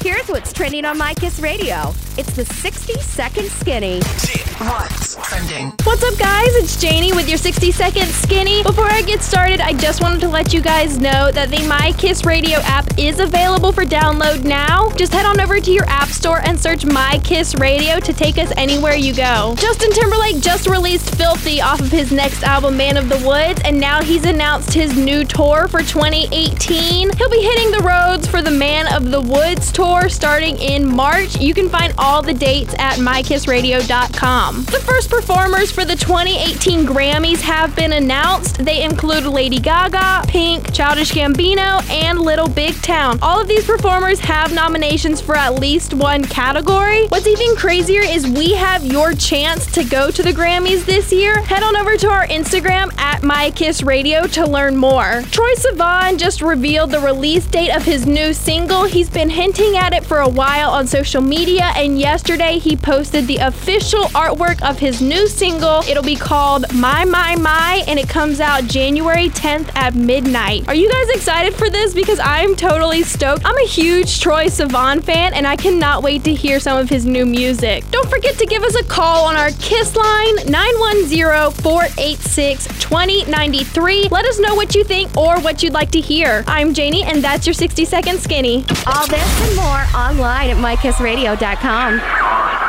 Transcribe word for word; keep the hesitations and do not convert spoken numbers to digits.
Here's what's trending on My Kiss Radio. It's the sixty second Skinny. What's trending? What's up, guys? It's Janie with your sixty second Skinny. Before I get started, I just wanted to let you guys know that the My Kiss Radio app is available for download now. Just head on over to your app store and search My Kiss Radio to take us anywhere you go. Justin Timberlake just released Filthy off of his next album, Man of the Woods, and now he's announced his new tour for twenty eighteen. He'll be hitting the roads for the Man of the Woods tour starting in March. You can find all the dates at my kiss radio dot com. The first performers for the twenty eighteen Grammys have been announced. They include Lady Gaga, Pink, Childish Gambino, and Little Big Town. All of these performers have nominations for at least one category. What's even crazier is we have your chance to go to the Grammys this year. Head on over to our Instagram at MyKissRadio to learn more. Troye Sivan just revealed the release date of his new single. He's been hinting at it for a while on social media, and yesterday he posted the official artwork of his new single. It'll be called My My My, and it comes out January tenth at midnight. Are you guys excited for this? Because I'm totally stoked. I'm a huge Troye Sivan fan, and I cannot wait to hear some of his new music. Don't forget to give us a call on our Kiss line, nine one zero, four eight six, two zero nine three. Let us know what you think or what you'd like to hear. I'm Janie, and that's your sixty second Skinny. All this and more online at my kiss radio dot com.